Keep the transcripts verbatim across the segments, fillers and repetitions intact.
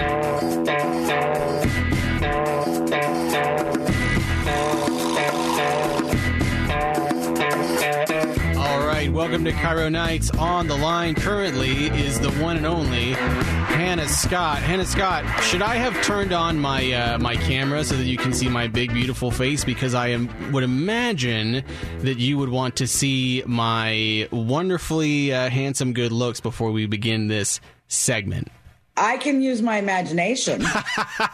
Welcome to Cairo Nights. On the line currently is the one and only Hannah Scott. Hannah Scott, should I have turned on my uh, my camera so that you can see my big, beautiful face? Because I am would imagine that you would want to see my wonderfully uh, handsome good looks before we begin this segment. I can use my imagination. uh,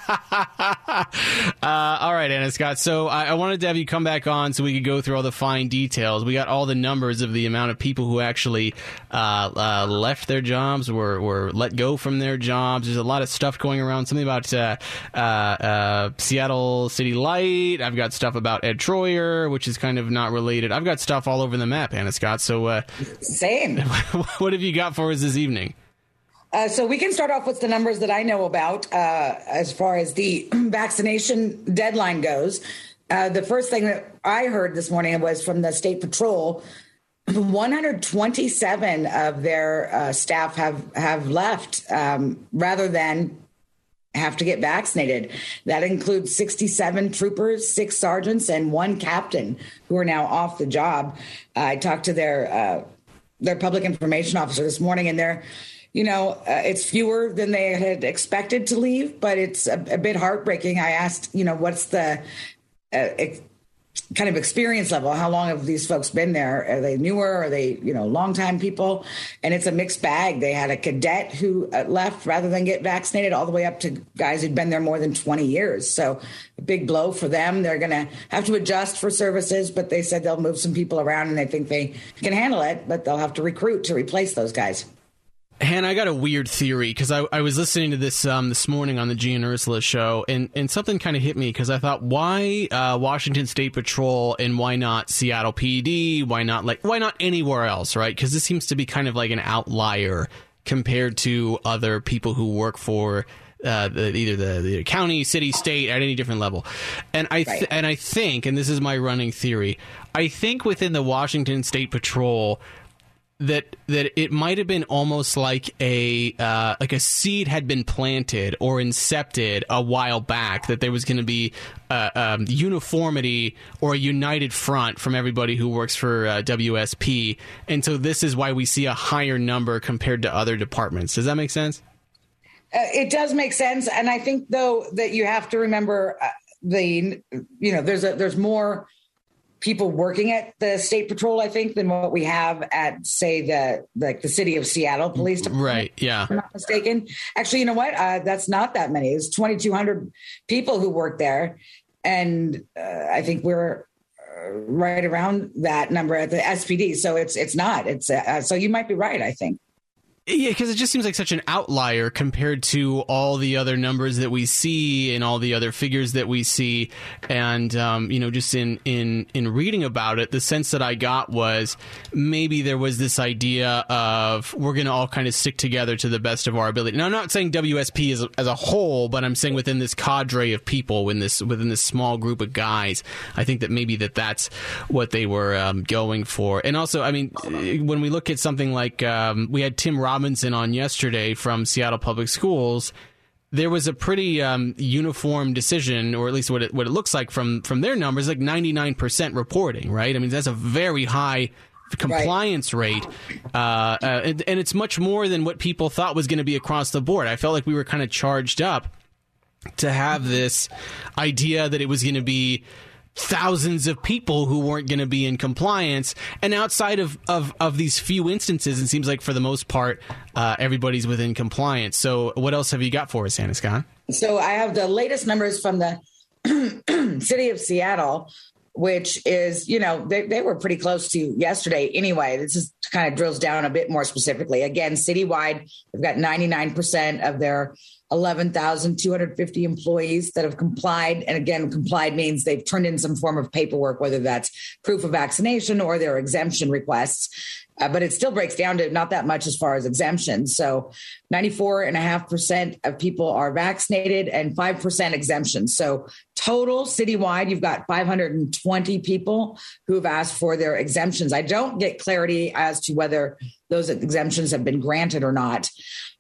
all right, Anna Scott. So I, I wanted to have you come back on so we could go through all the fine details. We got all the numbers of the amount of people who actually uh, uh, left their jobs, were, were let go from their jobs. There's a lot of stuff going around. Something about uh, uh, uh, Seattle City Light. I've got stuff about Ed Troyer, which is kind of not related. I've got stuff all over the map, Anna Scott. So uh, Same. What have you got for us this evening? Uh, so we can start off with the numbers that I know about uh, as far as the vaccination deadline goes. Uh, the first thing that I heard this morning was from the State Patrol. one hundred twenty-seven of their uh, staff have, have left um, rather than have to get vaccinated. That includes sixty-seven troopers, six sergeants, and one captain who are now off the job. Uh, I talked to their uh, their public information officer this morning, and they're You know, uh, it's fewer than they had expected to leave, but it's a, a bit heartbreaking. I asked, you know, what's the uh, ex- kind of experience level? How long have these folks been there? Are they newer? Are they, you know, longtime people? And it's a mixed bag. They had a cadet who uh, left rather than get vaccinated, all the way up to guys who'd been there more than twenty years. So a big blow for them. They're going to have to adjust for services, but they said they'll move some people around and they think they can handle it, but they'll have to recruit to replace those guys. Hannah, I got a weird theory because I, I was listening to this um, this morning on the G and Ursula show, and, and something kind of hit me because I thought, why uh, Washington State Patrol and why not Seattle P D? Why not like why not anywhere else, right? Because this seems to be kind of like an outlier compared to other people who work for uh, the, either the, the county, city, state, at any different level. And I th- right. and I think, and this is my running theory, I think within the Washington State Patrol, that that it might have been almost like a uh, like a seed had been planted or incepted a while back that there was going to be uh, um, uniformity or a united front from everybody who works for uh, W S P, and so this is why we see a higher number compared to other departments. Does that make sense? Uh, it does make sense, and I think though that you have to remember uh, the you know there's a there's more people working at the State Patrol, I think, than what we have at, say, the like the City of Seattle Police Department. Right, yeah. If I'm not mistaken. Actually, you know what? Uh, that's not that many. It's twenty-two hundred people who work there. And uh, I think we're uh, right around that number at the S P D. So it's it's not. It's uh, so you might be right, I think. Yeah, because it just seems like such an outlier compared to all the other numbers that we see and all the other figures that we see. And, um, you know, just in, in, in reading about it, the sense that I got was maybe there was this idea of we're going to all kind of stick together to the best of our ability. Now, I'm not saying W S P as a, as a whole, but I'm saying within this cadre of people, within this, within this small group of guys, I think that maybe that that's what they were um, going for. And also, I mean, when we look at something like um, we had Tim Robinson Robinson on yesterday from Seattle Public Schools, there was a pretty um, uniform decision, or at least what it, what it looks like from, from their numbers, like ninety-nine percent reporting, right? I mean, that's a very high compliance right. rate, uh, uh, and, and it's much more than what people thought was going to be across the board. I felt like we were kind of charged up to have this idea that it was going to be thousands of people who weren't going to be in compliance. And outside of, of, of these few instances, it seems like for the most part, uh, everybody's within compliance. So what else have you got for us, Hannah Scott? So I have the latest numbers from the City of Seattle, which is, you know, they, they were pretty close to yesterday anyway. This is kind of drills down a bit more specifically. Again, citywide, they've got ninety-nine percent of their eleven thousand two hundred fifty employees that have complied. And again, complied means they've turned in some form of paperwork, whether that's proof of vaccination or their exemption requests. Uh, but it still breaks down to not that much as far as exemptions. So ninety-four point five percent of people are vaccinated and five percent exemptions. So total citywide, you've got five hundred twenty people who have asked for their exemptions. I don't get clarity as to whether those exemptions have been granted or not.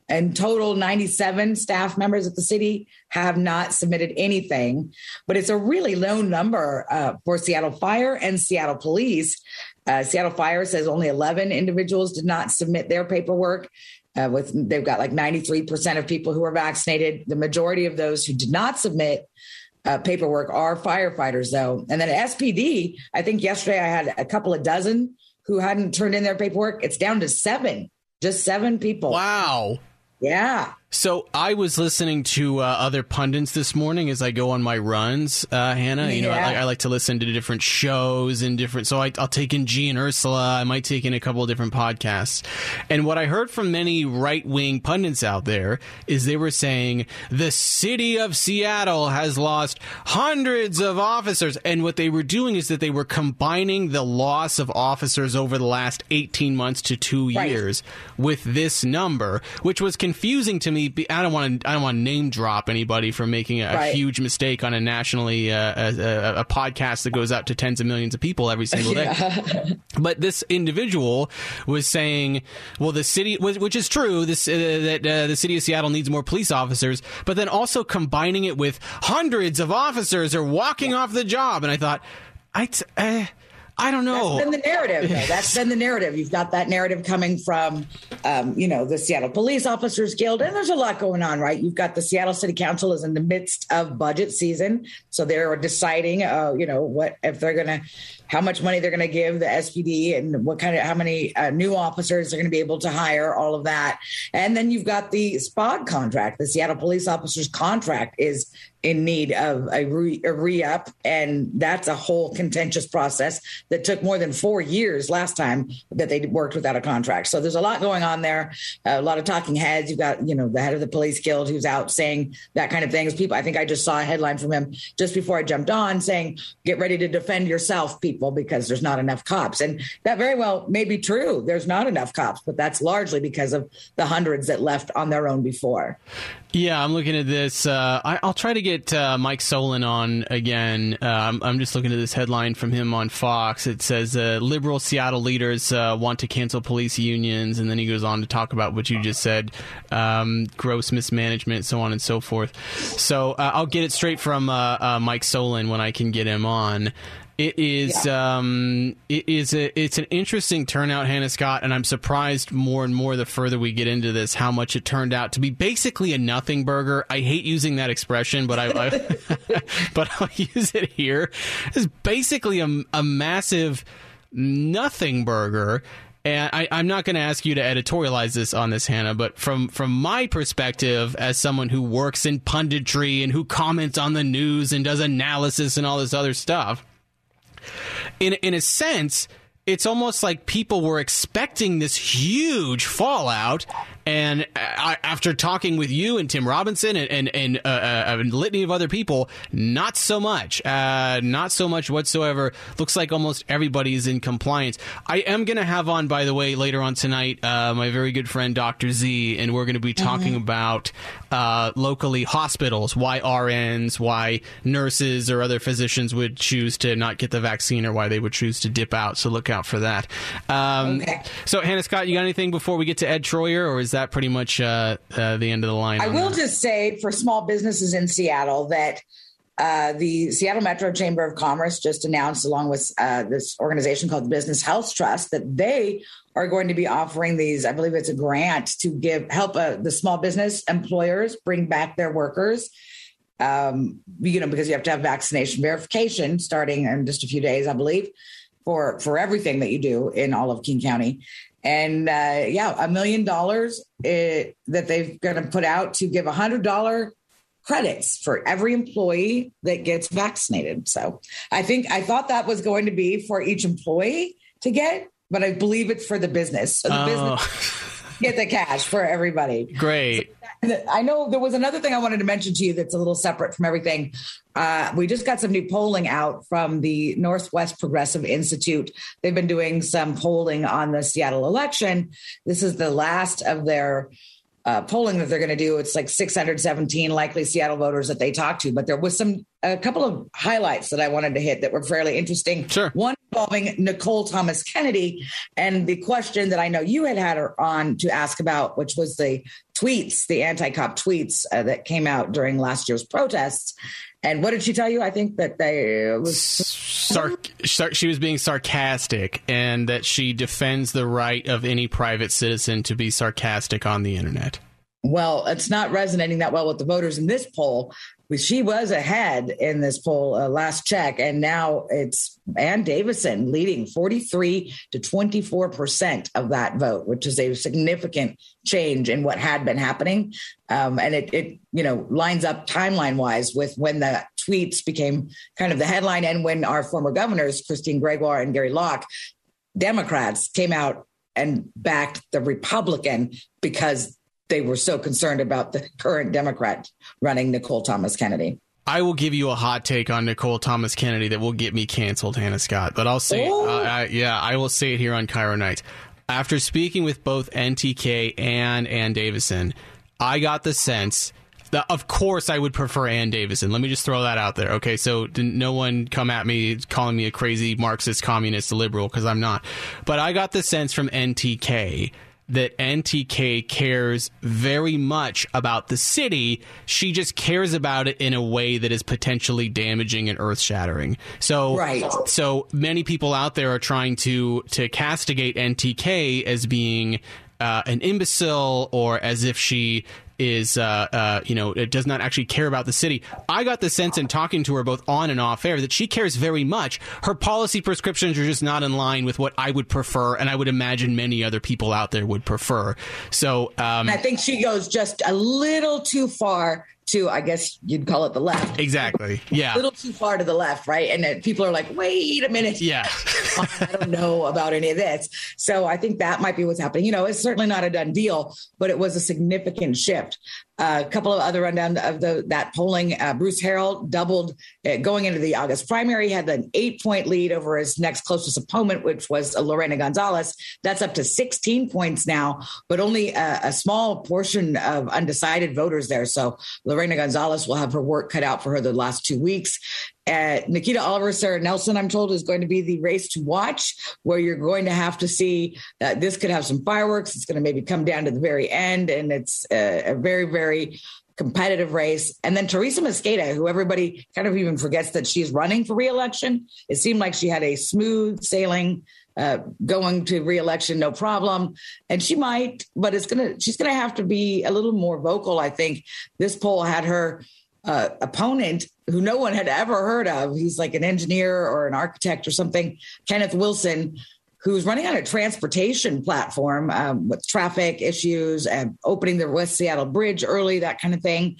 in total, ninety-seven staff members at the city have not submitted anything, but it's a really low number uh, for Seattle Fire and Seattle Police. Uh, Seattle Fire says only eleven individuals did not submit their paperwork. Uh, with they've got like ninety-three percent of people who are vaccinated. The majority of those who did not submit uh, paperwork are firefighters, though. And then at S P D, I think yesterday I had a couple of dozen who hadn't turned in their paperwork. It's down to seven, just seven people. Wow. Yeah. So I was listening to uh, other pundits this morning as I go on my runs, uh, Hannah. You know, Yeah. I, I like to listen to different shows and different. So I, I'll take in G and Ursula. I might take in a couple of different podcasts. And what I heard from many right wing pundits out there is they were saying the city of Seattle has lost hundreds of officers. And what they were doing is that they were combining the loss of officers over the last eighteen months to two Right. years with this number, which was confusing to me. I don't want to. I don't want to name drop anybody for making a, Right. a huge mistake on a nationally uh, a, a, a podcast that goes out to tens of millions of people every single day. Yeah. But this individual was saying, "Well, the city, which is true, this uh, that uh, the city of Seattle needs more police officers," but then also combining it with hundreds of officers are walking off the job, and I thought, I. T- uh, I don't know. That's been the narrative, though. That's been the narrative. You've got that narrative coming from, um, you know, the Seattle Police Officers Guild. And there's a lot going on, right? You've got the Seattle City Council is in the midst of budget season. So they're deciding, uh, you know, what if they're going to, how much money they're going to give the S P D and what kind of, how many uh, new officers they're going to be able to hire, all of that. And then you've got the S P O D contract. The Seattle Police Officers contract is in need of a, re, a re-up, and that's a whole contentious process that took more than four years last time that they worked without a contract. So there's a lot going on there, a lot of talking heads. You've got, you know, the head of the police guild who's out saying that kind of things. People, I think I just saw a headline from him just before I jumped on saying, get ready to defend yourself, people, because there's not enough cops. And that very well may be true. There's not enough cops, but that's largely because of the hundreds that left on their own before. Yeah, I'm looking at this. Uh, I, I'll try to get uh, Mike Solon on again. Uh, I'm, I'm just looking at this headline from him on Fox. It says uh, liberal Seattle leaders uh, want to cancel police unions, and then he goes on to talk about what you just said, um, gross mismanagement, so on and so forth. So uh, I'll get it straight from uh, uh, Mike Solon when I can get him on. It is yeah. um, it is a, it's an interesting turnout, Hannah Scott, and I'm surprised more and more the further we get into this how much it turned out to be basically a nothing burger. I hate using that expression, but I, I but I'll use it here. It's basically a, a massive nothing burger. And I, I'm not going to ask you to editorialize this on this, Hannah, but from, from my perspective as someone who works in punditry and who comments on the news and does analysis and all this other stuff, In in a sense, it's almost like people were expecting this huge fallout, and I, after talking with you and Tim Robinson and and, and uh, a litany of other people, not so much, uh, not so much whatsoever. Looks like almost everybody's in compliance. I am going to have on, by the way, later on tonight, uh, my very good friend Doctor Z, and we're going to be talking mm-hmm. about uh, locally hospitals, why R Ns, why nurses or other physicians would choose to not get the vaccine, or why they would choose to dip out. So look out for that. Um, okay. So, Hannah Scott, you got anything before we get to Ed Troyer, or is that pretty much uh, uh, the end of the line? I will that? just say for small businesses in Seattle that uh, the Seattle Metro Chamber of Commerce just announced, along with uh, this organization called the Business Health Trust, that they are going to be offering these, I believe it's a grant to give help uh, the small business employers bring back their workers. Um, you know, because you have to have vaccination verification starting in just a few days, I believe, for, for everything that you do in all of King County. And uh, yeah, a million dollars that they're going to put out to give a hundred dollar credits for every employee that gets vaccinated. So I think I thought that was going to be for each employee to get, but I believe it's for the business. So the oh. business get the cash for everybody. Great. So I know there was another thing I wanted to mention to you that's a little separate from everything. Uh, we just got some new polling out from the Northwest Progressive Institute. They've been doing some polling on the Seattle election. This is the last of their uh, polling that they're going to do. It's like six hundred seventeen likely Seattle voters that they talked to. But there was some a couple of highlights that I wanted to hit that were fairly interesting. Sure. One involving Nicole Thomas Kennedy. And the question that I know you had had her on to ask about, which was the tweets, the anti-cop tweets uh, that came out during last year's protests. And what did she tell you? I think that they it was Sar- sar- she was being sarcastic, and that she defends the right of any private citizen to be sarcastic on the internet. Well, it's not resonating that well with the voters in this poll. She was ahead in this poll uh, last check, and now it's Ann Davison leading forty-three to twenty-four percent of that vote, which is a significant change in what had been happening. Um, and it, it, you know, lines up timeline wise with when the tweets became kind of the headline and when our former governors, Christine Gregoire and Gary Locke, Democrats came out and backed the Republican because they were so concerned about the current Democrat running, Nicole Thomas Kennedy. I will give you a hot take on Nicole Thomas Kennedy that will get me canceled, Hannah Scott. But I'll say, uh, I, yeah, I will say it here on Cairo Nights. After speaking with both N T K and Ann Davison, I got the sense that, of course, I would prefer Ann Davison. Let me just throw that out there. Okay, so no one come at me calling me a crazy Marxist, communist, liberal, because I'm not. But I got the sense from N T K that N T K cares very much about the city. She just cares about it in a way that is potentially damaging and earth-shattering. So, right. so many people out there are trying to to castigate N T K as being uh, an imbecile, or as if she is, uh, uh, you know, it does not actually care about the city. I got the sense in talking to her both on and off air that she cares very much. Her policy prescriptions are just not in line with what I would prefer, and I would imagine many other people out there would prefer. So um, I think she goes just a little too far to, I guess you'd call it the left. Exactly. Yeah. A little too far to the left, right? And then people are like, wait a minute. Yeah. I don't know about any of this. So I think that might be what's happening. You know, it's certainly not a done deal, but it was a significant shift. Uh, a couple of other rundown of the, that polling. Uh, Bruce Harrell doubled uh, going into the August primary, had an eight point lead over his next closest opponent, which was uh, Lorena Gonzalez. That's up to sixteen points now, but only a, a small portion of undecided voters there. So Lorena Gonzalez will have her work cut out for her the last two weeks. Uh, Nikita Oliver, Sarah Nelson, I'm told, is going to be the race to watch, where you're going to have to see uh, this could have some fireworks. It's going to maybe come down to the very end, and it's a, a very, very competitive race. And then Teresa Mosqueda, who everybody kind of even forgets that she's running for reelection. It seemed like she had a smooth sailing uh, going to reelection, no problem. And she might, but it's going to, she's going to have to be a little more vocal. I think this poll had her Uh, opponent who no one had ever heard of. He's like an engineer or an architect or something, Kenneth Wilson, who's running on a transportation platform um, with traffic issues and opening the West Seattle Bridge early, that kind of thing.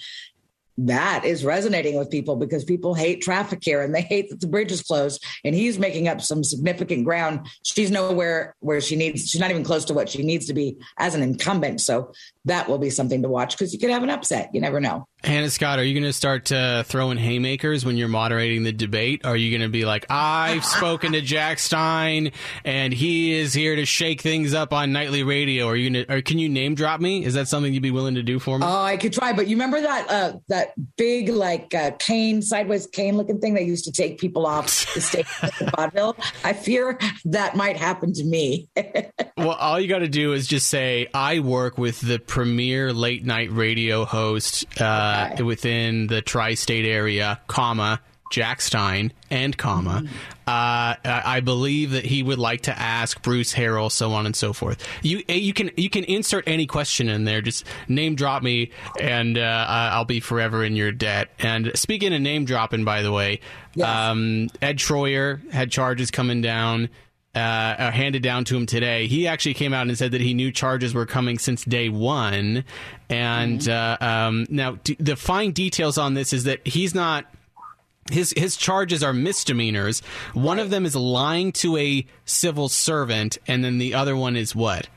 That is resonating with people because people hate traffic here and they hate that the bridge is closed, and he's making up some significant ground. She's nowhere where she needs, she's not even close to what she needs to be as an incumbent. So that will be something to watch because you could have an upset. You never know. Hannah Scott, are you going to start uh, throwing haymakers when you're moderating the debate? Are you going to be like, I've spoken to Jack Stein and he is here to shake things up on nightly radio? Are you going to, or can you name drop me? Is that something you'd be willing to do for me? Oh, I could try. But you remember that uh, that big like uh, cane, sideways cane looking thing that used to take people off the stage in vaudeville? I fear that might happen to me. Well, all you got to do is just say, I work with the premier late night radio host uh, okay. within the tri-state area, comma, Jack Stein, and comma. Mm-hmm. Uh, I believe that he would like to ask Bruce Harrell, so on and so forth. You you can you can insert any question in there. Just name drop me, and uh, I'll be forever in your debt. And speaking of name dropping, by the way, yes. um, Ed Troyer had charges coming down. Uh, handed down to him today. He actually came out and said that he knew charges were coming since day one. And mm-hmm. uh, um, now d- the fine details on this is that he's not, his his charges are misdemeanors. One right. of them is lying to a civil servant, and then the other one is what?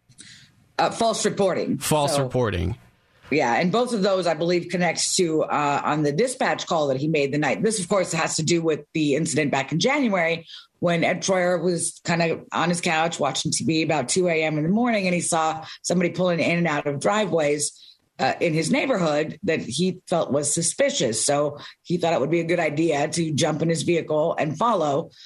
Uh, false reporting. False so, reporting. Yeah, and both of those, I believe, connects to uh, on the dispatch call that he made the night. This, of course, has to do with the incident back in January when Ed Troyer was kind of on his couch watching T V about two a.m. in the morning, and he saw somebody pulling in and out of driveways uh, in his neighborhood that he felt was suspicious. So he thought it would be a good idea to jump in his vehicle and follow.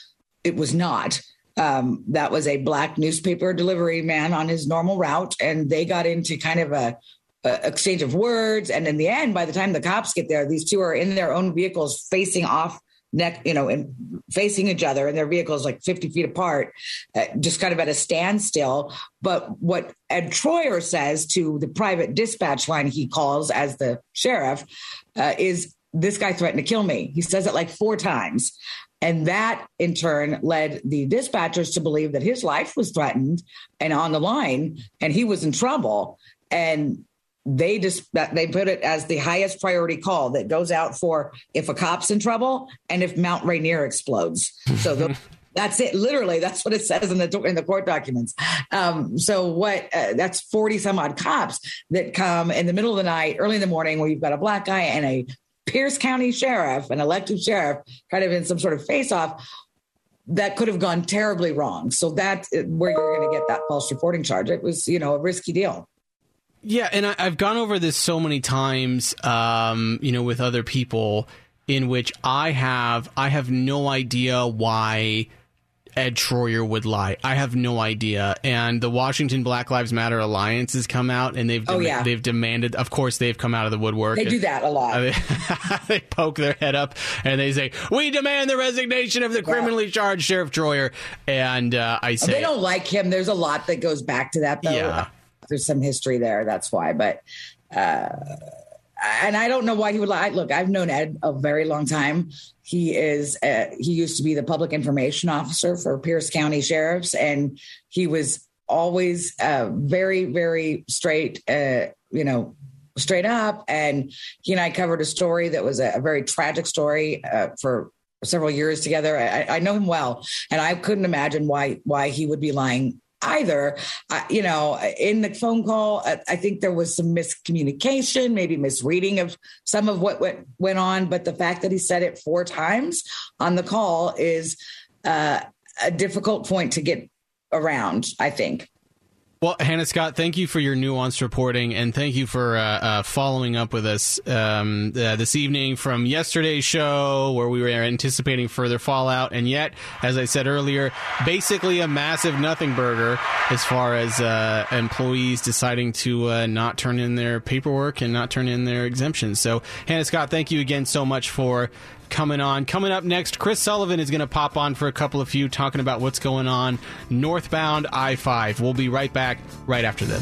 it was not. Um, that was a black newspaper delivery man on his normal route, and they got into kind of a, a exchange of words. And in the end, by the time the cops get there, these two are in their own vehicles facing off neck, you know, and facing each other, and their vehicles like fifty feet apart, uh, just kind of at a standstill. But what Ed Troyer says to the private dispatch line he calls as the sheriff uh, is, this guy threatened to kill me. He says it like four times. And that, in turn, led the dispatchers to believe that his life was threatened and on the line, and he was in trouble. And they just they put it as the highest priority call that goes out for if a cop's in trouble and if Mount Rainier explodes. So the, that's it. Literally, that's what it says in the in the court documents. Um, so what? Uh, that's forty some odd cops that come in the middle of the night, early in the morning, where you've got a black guy and a Pierce County sheriff, an elected sheriff, kind of in some sort of face-off that could have gone terribly wrong. So that's where you're going to get that false reporting charge. It was, you know, a risky deal. Yeah, and I, I've gone over this so many times, um, you know, with other people, in which I have I have no idea why Ed Troyer would lie. I have no idea. And the Washington Black Lives Matter Alliance has come out, and they've dem- oh, yeah. they've demanded. Of course, they've come out of the woodwork. They do that a lot. They poke their head up and they say, "We demand the resignation of the criminally yeah. charged Sheriff Troyer." And uh, I say, they don't like him. There's a lot that goes back to that, though. Yeah. There's some history there. That's why. But uh, and I don't know why he would lie. Look, I've known Ed a very long time. He is uh, he used to be the public information officer for Pierce County sheriffs, and he was always uh, very, very straight, uh, you know, straight up. And he and I covered a story that was a, a very tragic story uh, for several years together. I, I know him well, and I couldn't imagine why why he would be lying either. Uh, you know, in the phone call, I, I think there was some miscommunication, maybe misreading of some of what went, went on. But the fact that he said it four times on the call is uh, a difficult point to get around, I think. Well, Hannah Scott, thank you for your nuanced reporting, and thank you for uh, uh, following up with us um, uh, this evening from yesterday's show, where we were anticipating further fallout, and yet, as I said earlier, basically a massive nothing burger as far as uh, employees deciding to uh, not turn in their paperwork and not turn in their exemptions. So, Hannah Scott, thank you again so much for coming on. Coming up next, Chris Sullivan is going to pop on for a couple of few, talking about what's going on northbound I five. We'll be right back right after this.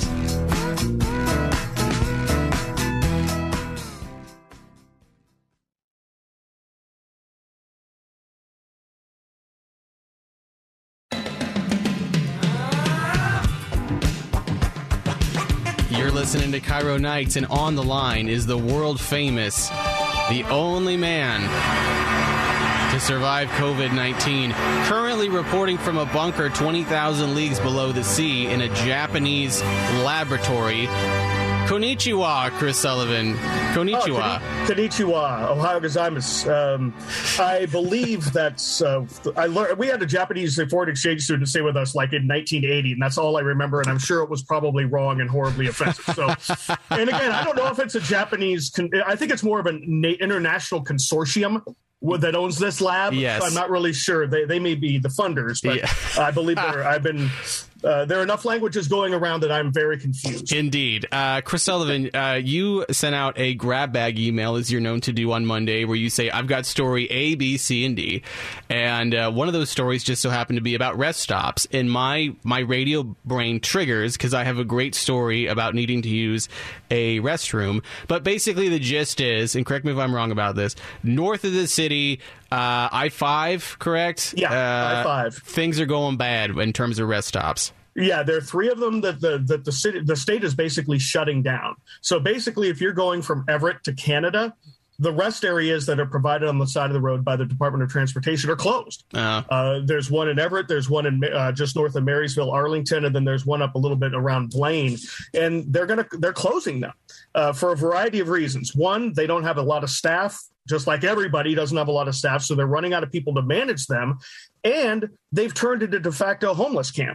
You're listening to Cairo Nights, and on the line is the world famous, the only man to survive COVID nineteen, currently reporting from a bunker twenty thousand leagues below the sea in a Japanese laboratory. Konnichiwa, Chris Sullivan. Konnichiwa. Oh, konnichiwa. Ohio gozaimasu. Um, I believe that's, uh, I learned, we had a Japanese foreign exchange student stay with us like in nineteen eighty, and that's all I remember, and I'm sure it was probably wrong and horribly offensive. So, and again, I don't know if it's a Japanese, con- I think it's more of an na- international consortium that owns this lab. Yes. So I'm not really sure. They they may be the funders, but yeah. I believe they're, I've been... Uh, there are enough languages going around that I'm very confused. Indeed. Uh, Chris Sullivan, uh, you sent out a grab bag email, as you're known to do on Monday, where you say, I've got story A, B, C, and D. And uh, one of those stories just so happened to be about rest stops. And my, my radio brain triggers because I have a great story about needing to use a restroom. But basically the gist is, and correct me if I'm wrong about this, north of the city, uh, I five, correct? Yeah, uh, I five. Things are going bad in terms of rest stops. Yeah, there are three of them that the that the city the state is basically shutting down. So basically, if you're going from Everett to Canada, the rest areas that are provided on the side of the road by the Department of Transportation are closed. Uh, uh, there's one in Everett, there's one in uh, just north of Marysville, Arlington, and then there's one up a little bit around Blaine. And they're gonna they're closing them uh, for a variety of reasons. One, they don't have a lot of staff. Just like everybody doesn't have a lot of staff, so they're running out of people to manage them. And they've turned into de facto homeless camps.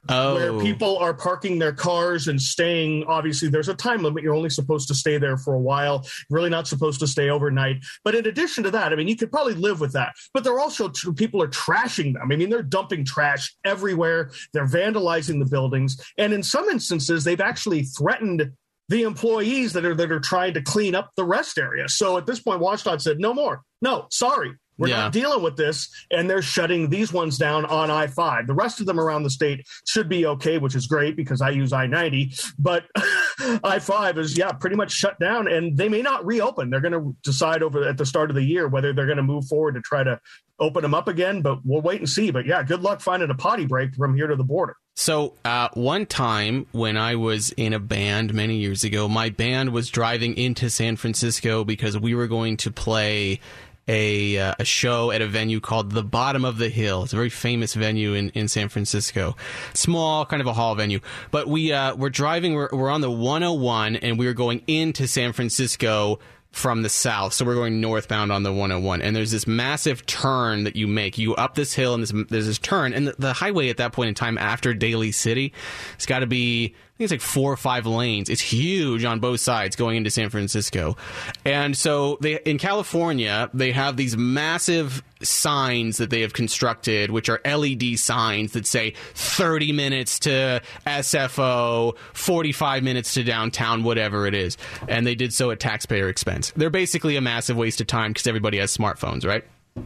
Oh. Where people are parking their cars and staying. Obviously, there's a time limit. You're only supposed to stay there for a while. You're really not supposed to stay overnight. But in addition to that, I mean, you could probably live with that. But they're also, people are trashing them. I mean, they're dumping trash everywhere. They're vandalizing the buildings. And in some instances, they've actually threatened the employees that are that are trying to clean up the rest area. So at this point, WashDOT said, no more. No, sorry. We're yeah. not dealing with this, and they're shutting these ones down on I five. The rest of them around the state should be okay, which is great because I use I ninety. But I five is, yeah, pretty much shut down, and they may not reopen. They're going to decide over at the start of the year whether they're going to move forward to try to open them up again, but we'll wait and see. But, yeah, good luck finding a potty break from here to the border. So uh, one time when I was in a band many years ago, my band was driving into San Francisco because we were going to play a uh, a show at a venue called The Bottom of the Hill. It's a very famous venue in, in San Francisco. Small, kind of a hall venue. But we, uh, we're driving, we're, we're on the one oh one, and we were going into San Francisco from the south. So we're going northbound on the one oh one. And there's this massive turn that you make. You go up this hill, and this, there's this turn. And the, the highway at that point in time, after Daly City, it's got to be, I think it's like four or five lanes. It's huge on both sides going into San Francisco. And so they in California, they have these massive signs that they have constructed, which are L E D signs that say thirty minutes to S F O, forty-five minutes to downtown, whatever it is. And they did so at taxpayer expense. They're basically a massive waste of time because everybody has smartphones, right?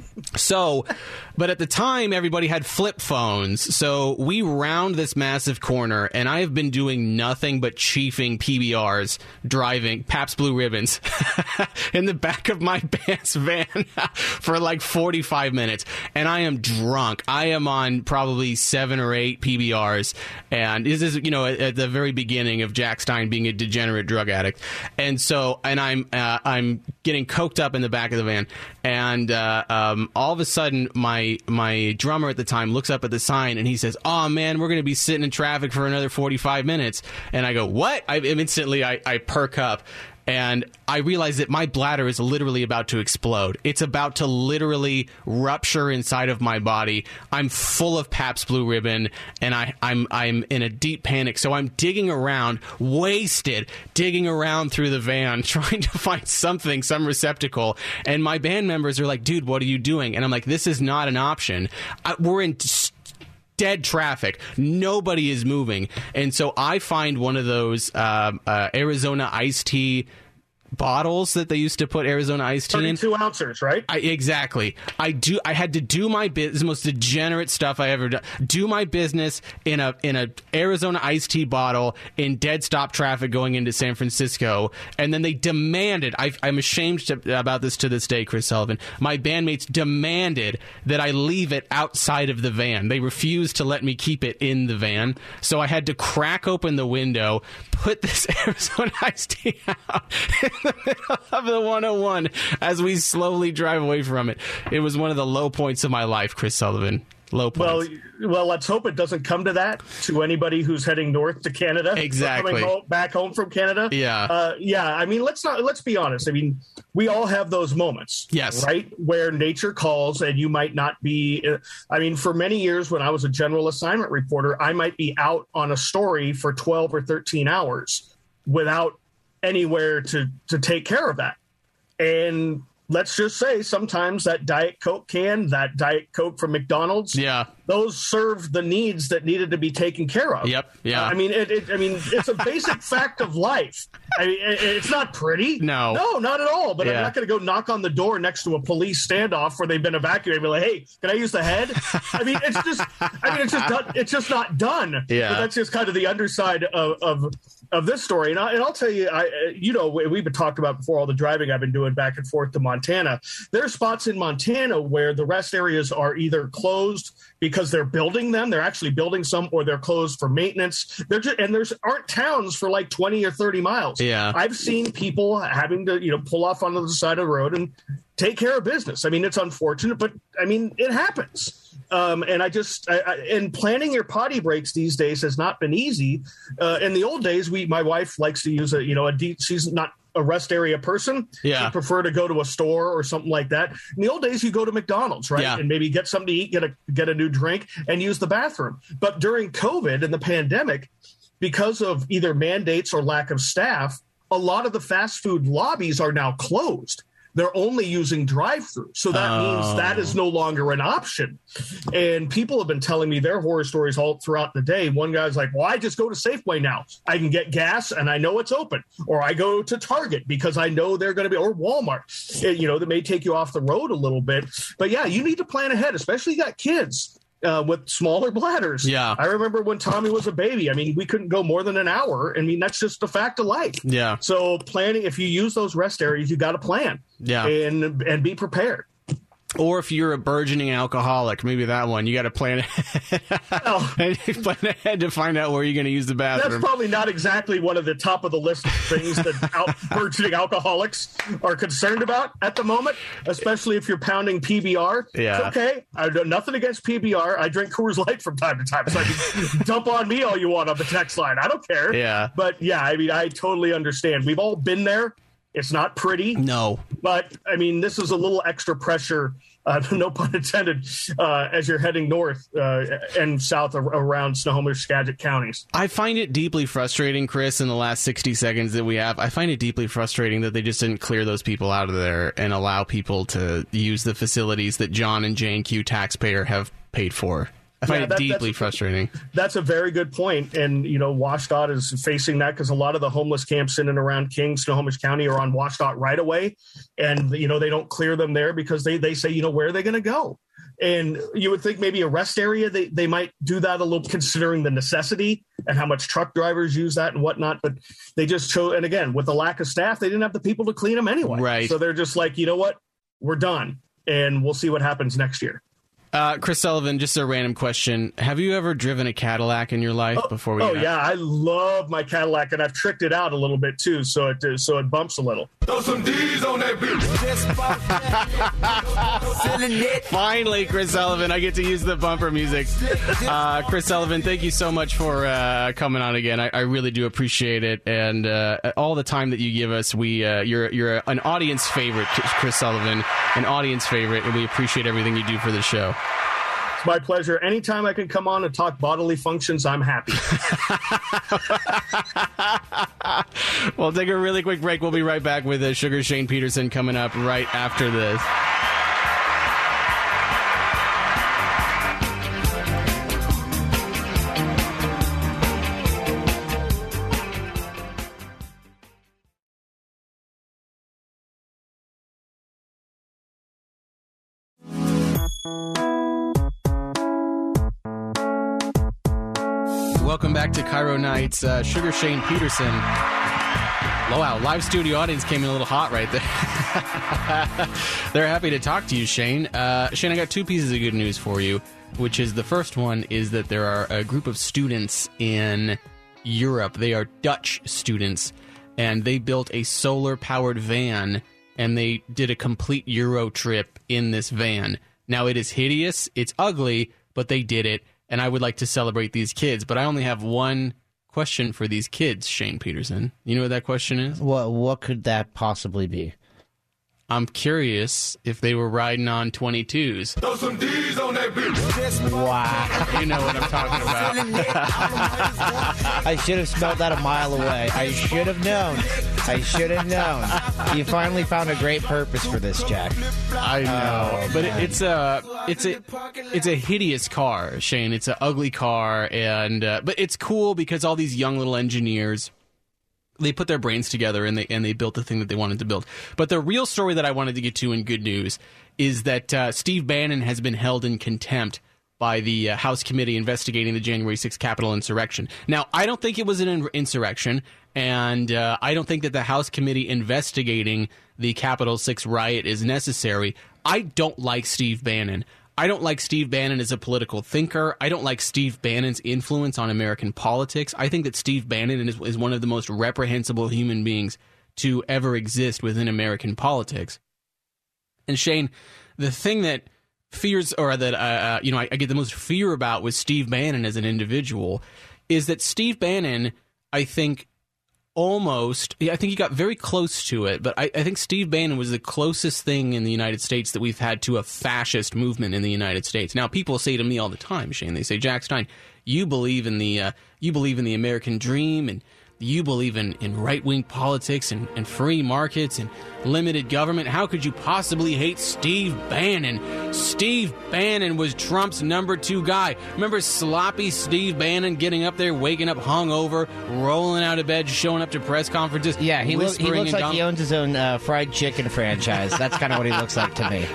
So, but at the time, everybody had flip phones. So we round this massive corner, and I have been doing nothing but chiefing P B Rs, driving Pabst Blue Ribbons in the back of my band's van for like forty-five minutes. And I am drunk. I am on probably seven or eight P B Rs. And this is, you know, at, at the very beginning of Jack Stein being a degenerate drug addict. And so, and I'm, uh, I'm getting coked up in the back of the van. And, uh, um, all of a sudden, my my drummer at the time looks up at the sign and he says, "Oh man, we're going to be sitting in traffic for another forty-five minutes." And I go, "What?" I instantly I, I perk up, and I realize that my bladder is literally about to explode. It's about to literally rupture inside of my body. I'm full of Pabst Blue Ribbon, and I, I'm I'm in a deep panic. So I'm digging around, wasted, digging around through the van, trying to find something, some receptacle. And my band members are like, "Dude, what are you doing?" And I'm like, "This is not an option. I, we're in dead traffic. Nobody is moving." And so I find one of those uh, uh, Arizona iced tea bottles that they used to put Arizona iced tea in. thirty-two ounces, right? I, exactly. I do. I had to do my business. The most degenerate stuff I ever done. Do my business in a in a Arizona iced tea bottle in dead stop traffic going into San Francisco, and then they demanded. I, I'm ashamed to, about this to this day, Chris Sullivan. My bandmates demanded that I leave it outside of the van. They refused to let me keep it in the van, so I had to crack open the window, put this Arizona iced tea out in the middle of the one oh one as we slowly drive away from it. It was one of the low points of my life, Chris Sullivan. Low points. Well, well, let's hope it doesn't come to that to anybody who's heading north to Canada. Exactly. Coming home, back home from Canada. Yeah. Uh, yeah. I mean, let's not, let's be honest. I mean, we all have those moments. Yes. Right. Where nature calls and you might not be. Uh, I mean, for many years when I was a general assignment reporter, I might be out on a story for twelve or thirteen hours without anywhere to, to take care of that. And let's just say sometimes that Diet Coke can, that Diet Coke from McDonald's, yeah, those serve the needs that needed to be taken care of. Yep, yeah. Uh, I mean, it, it, I mean, it's a basic fact of life. I mean, it, it's not pretty. No. No, not at all. But Yeah. I'm not going to go knock on the door next to a police standoff where they've been evacuated and be like, "Hey, can I use the head?" I mean, it's just, I mean, it's just, done, it's just not done. Yeah. But that's just kind of the underside of, of, of this story. And, I, and I'll tell you, I, you know, we've been talked about before all the driving I've been doing back and forth to Montana. There are spots in Montana where the rest areas are either closed because they're building them. They're actually building some, or they're closed for maintenance. They're just, and there's aren't towns for like twenty or thirty miles. Yeah. I've seen people having to, you know, pull off onto the side of the road and take care of business. I mean, it's unfortunate, but I mean, it happens. Um, and I just, I, I, and planning your potty breaks these days has not been easy. Uh, in the old days, we, my wife likes to use a, you know, a deep, she's not a rest area person. Yeah. You prefer to go to a store or something like that. In the old days, you go to McDonald's, right? Yeah. And maybe get something to eat, get a get a new drink, and use the bathroom. But during COVID and the pandemic, because of either mandates or lack of staff, a lot of the fast food lobbies are now closed. They're only using drive-through. So that Oh. means that is no longer an option. And people have been telling me their horror stories all throughout the day. One guy's like, well, I just go to Safeway now. I can get gas and I know it's open. Or I go to Target because I know they're going to be, or Walmart, you know, that may take you off the road a little bit. But yeah, you need to plan ahead, especially you got kids. Uh, with smaller bladders. Yeah. I remember when Tommy was a baby. I mean, we couldn't go more than an hour. I mean, that's just a fact of life. Yeah. So planning, if you use those rest areas, you got to plan. Yeah. And and be prepared. Or if you're a burgeoning alcoholic, maybe that one, you got to plan ahead. Well, plan ahead to find out where you're going to use the bathroom. that's probably not exactly one of the top of the list of things that out, burgeoning alcoholics are concerned about at the moment, especially if you're pounding P B R. Yeah. It's okay. I do nothing against P B R. I drink Coors Light from time to time, so I can dump on me all you want on the text line. I don't care. Yeah. But yeah, I mean, I totally understand. We've all been there. It's not pretty. No. But, I mean, this is a little extra pressure, uh, no pun intended, uh, as you're heading north uh, and south ar- around Snohomish, Skagit counties. I find it deeply frustrating, Chris, in the last sixty seconds that we have. I find it deeply frustrating that they just didn't clear those people out of there and allow people to use the facilities that John and Jane Q taxpayer have paid for. I find Yeah, it that- deeply that's- frustrating. That's a very good point. And, you know, WashDOT is facing that because a lot of the homeless camps in and around King, Snohomish County are on WashDOT right away. And, you know, they don't clear them there because they, they say, you know, where are they going to go? And you would think maybe a rest area, they, they might do that a little, considering the necessity and how much truck drivers use that and whatnot. But they just chose, and again, with the lack of staff, they didn't have the people to clean them anyway. Right. So they're just like, you know what, we're done. And we'll see what happens next year. Uh, Chris Sullivan, just a random question. Have you ever driven a Cadillac in your life before we Oh, get yeah. I love my Cadillac, and I've tricked it out a little bit, too, so it uh, so it bumps a little. Throw some D's on that bitch. Finally, Chris Sullivan, I get to use the bumper music. Uh, Chris Sullivan, thank you so much for uh, coming on again. I, I really do appreciate it, and uh, all the time that you give us. We uh, you're you're an audience favorite, Chris Sullivan, an audience favorite, and we appreciate everything you do for the show. It's my pleasure. Anytime I can come on and talk bodily functions, I'm happy. We'll take a really quick break. We'll be right back with uh, Sugar Shane Peterson coming up right after this. Welcome back to Cairo Nights. Uh, Sugar Shane Peterson. Oh, wow, live studio audience came in a little hot right there. They're happy to talk to you, Shane. Uh, Shane, I got two pieces of good news for you, which is the first one is that there are a group of students in Europe. They are Dutch students, and they built a solar-powered van, and they did a complete Euro trip in this van. Now, it is hideous, it's ugly, but they did it. And I would like to celebrate these kids, but I only have one question for these kids, Shane Peterson. You know what that question is? What what could that possibly be? I'm curious if they were riding on twenty-twos. Throw some D's on that bitch. Wow. You know what I'm talking about. I should have smelled that a mile away. I should have known. I should have known. You finally found a great purpose for this, Jack. I know, Oh, but man. it's a it's a it's a hideous car, Shane. It's an ugly car, and uh, but it's cool because all these young little engineers, they put their brains together and they and they built the thing that they wanted to build. But the real story that I wanted to get to in good news is that uh, Steve Bannon has been held in contempt by the uh, House committee investigating the January sixth Capitol insurrection. Now, I don't think it was an in- insurrection, and uh, I don't think that the House committee investigating the Capitol six riot is necessary. I don't like Steve Bannon. I don't like Steve Bannon as a political thinker. I don't like Steve Bannon's influence on American politics. I think that Steve Bannon is, is one of the most reprehensible human beings to ever exist within American politics. And Shane, the thing that fears, or that uh, uh, you know, I, I get the most fear about with Steve Bannon as an individual, is that Steve Bannon, I think, almost, I think he got very close to it, but I, I think Steve Bannon was the closest thing in the United States that we've had to a fascist movement in the United States. Now, people say to me all the time, Shane, they say, Jack Stein, you believe in the uh, you believe in the American dream, and you believe in, in right-wing politics and, and free markets and limited government. How could you possibly hate Steve Bannon? Steve Bannon was Trump's number two guy. Remember sloppy Steve Bannon getting up there, waking up hungover, rolling out of bed, showing up to press conferences? Yeah, he, look, he looks like dumb- he owns his own uh, fried chicken franchise. That's kind of what he looks like to me.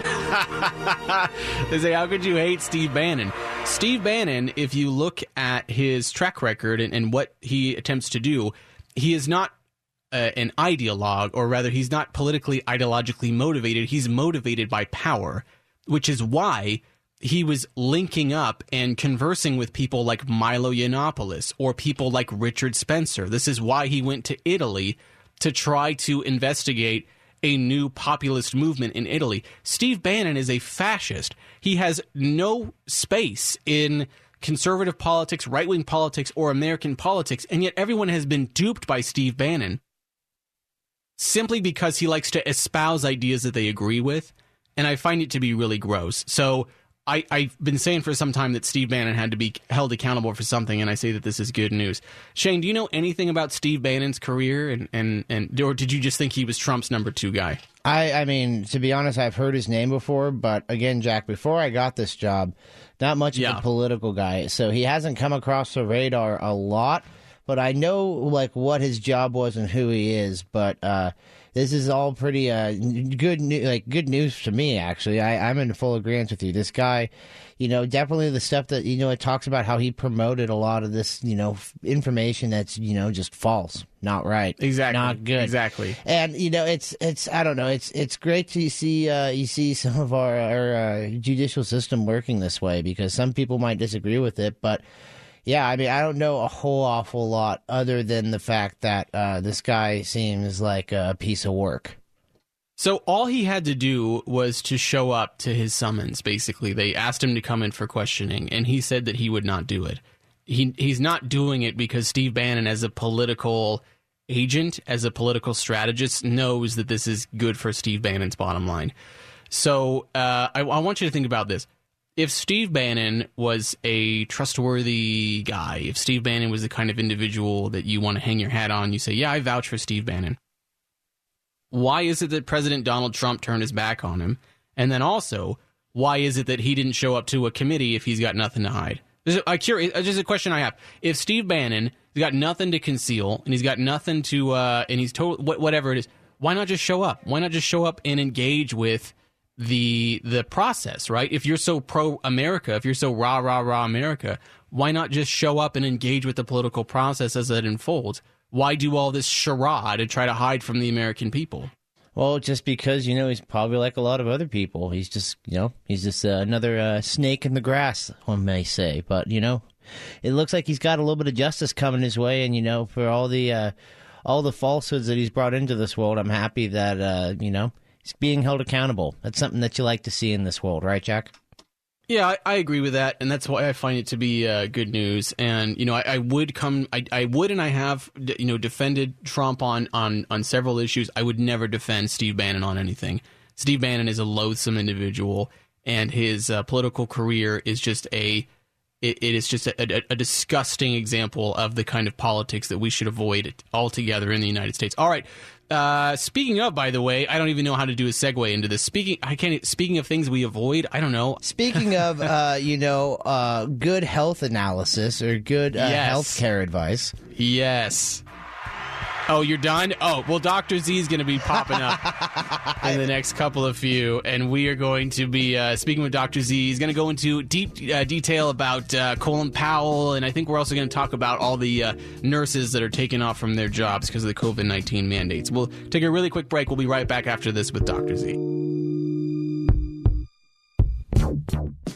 They say, how could you hate Steve Bannon? Steve Bannon, if you look at his track record and, and what he attempts to do, he is not uh, an ideologue, or rather, he's not politically, ideologically motivated. He's motivated by power, which is why he was linking up and conversing with people like Milo Yiannopoulos or people like Richard Spencer. This is why he went to Italy to try to investigate a new populist movement in Italy. Steve Bannon is a fascist. He has no space in conservative politics, right-wing politics, or American politics, and yet everyone has been duped by Steve Bannon simply because he likes to espouse ideas that they agree with, and I find it to be really gross. So I, I've been saying for some time that Steve Bannon had to be held accountable for something, and I say that this is good news. Shane, do you know anything about Steve Bannon's career, and, and, and or did you just think he was Trump's number two guy? I, I mean, to be honest, I've heard his name before, but again, Jack, before I got this job, not much Yeah. of a political guy, so he hasn't come across the radar a lot, but I know like what his job was and who he is, but uh, this is all pretty uh, good, new, like good news to me. Actually, I, I'm in full agreement with you. This guy, you know, definitely the stuff that you know it talks about how he promoted a lot of this, you know, f- information that's you know just false, not right, Exactly. not good, Exactly. And you know, it's it's I don't know, it's it's great to see uh, you see some of our our uh, judicial system working this way, because some people might disagree with it, but. Yeah, I mean, I don't know a whole awful lot other than the fact that uh, this guy seems like a piece of work. So all he had to do was to show up to his summons, basically. They asked him to come in for questioning, and he said that he would not do it. He He's not doing it because Steve Bannon, as a political agent, as a political strategist, knows that this is good for Steve Bannon's bottom line. So uh, I, I want you to think about this. If Steve Bannon was a trustworthy guy, if Steve Bannon was the kind of individual that you want to hang your hat on, you say, yeah, I vouch for Steve Bannon. Why is it that President Donald Trump turned his back on him? And then also, why is it that he didn't show up to a committee if he's got nothing to hide? This is, I curious, this is a question I have. If Steve Bannon has got nothing to conceal, and he's got nothing to, uh, and he's told whatever it is, why not just show up? Why not just show up and engage with the the process, right? If you're so pro-America, if you're so rah, rah, rah America, why not just show up and engage with the political process as it unfolds? Why do all this charade to try to hide from the American people? Well, just because, you know, he's probably like a lot of other people. He's just, you know, he's just uh, another uh, snake in the grass, one may say. But, you know, it looks like he's got a little bit of justice coming his way. And, you know, for all the, uh, all the falsehoods that he's brought into this world, I'm happy that, uh, you know, he's being held accountable. That's something that you like to see in this world, right, Jack? Yeah, I, I agree with that, and that's why I find it to be uh, good news. And you know, I, I would come, I, I would, and I have, you know, defended Trump on, on on several issues. I would never defend Steve Bannon on anything. Steve Bannon is a loathsome individual, and his uh, political career is just a, it, it is just a, a, a disgusting example of the kind of politics that we should avoid altogether in the United States. All right. Uh, speaking of, by the way, I don't even know how to do a segue into this. Speaking, I can't. Speaking of things we avoid, I don't know. Speaking of, uh, you know, uh, good health analysis or good uh, Yes. health care advice. Yes. Oh, you're done? Oh, well, Doctor Z is going to be popping up in the next couple of few, and we are going to be uh, speaking with Doctor Z. He's going to go into deep uh, detail about uh, Colin Powell, and I think we're also going to talk about all the uh, nurses that are taken off from their jobs because of the COVID nineteen mandates. We'll take a really quick break. We'll be right back after this with Doctor Z.